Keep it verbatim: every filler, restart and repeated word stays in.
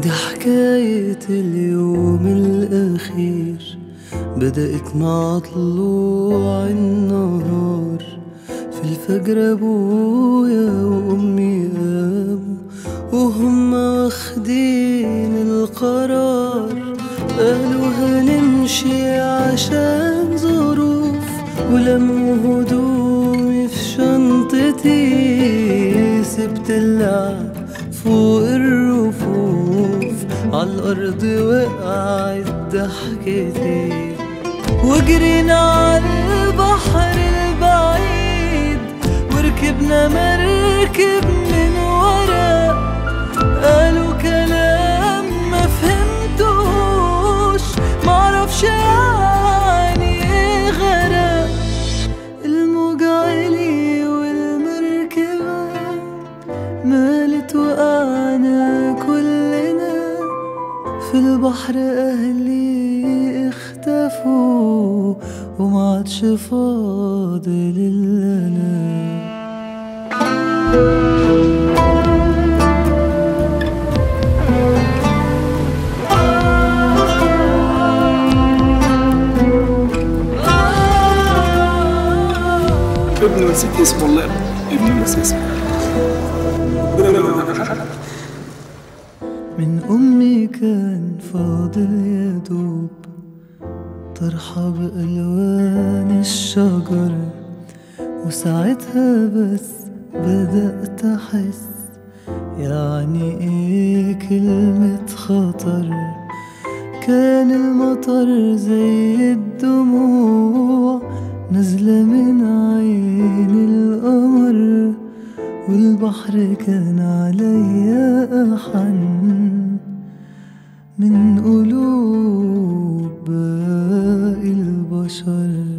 دي حكاية اليوم الأخير بدأت مع طلوع النهار. في الفجر أبويا وأمي قاموا وهم واخدين القرار، قالوا هنمشي عشان ظروف، ولموا هدومي في شنطتي. سبت اللعب فوق الرفوف، عالأرض وقعت ضحكتي، وجرينا عالبحر البعيد وركبنا مركب من ورا. قالوا كلام ما فهمتوش، معرفش يعني ايه غرق. الموج عالي والمركبة مالت وقعنا كلنا في البحر. أهلي اختفوا ومعادش فاضل إلا أنا. ابني نسيت اسمه، والله ابني نسيت اسمه. من أمي كان فاضل يا دوب طرحة بألوان الشجر، وساعتها بس بدأت أحس يعني إيه كلمة خطر. كان المطر زي الدموع نزلة من عين القمر، والبحر كان عليا أحن من قلوب باقي البشر.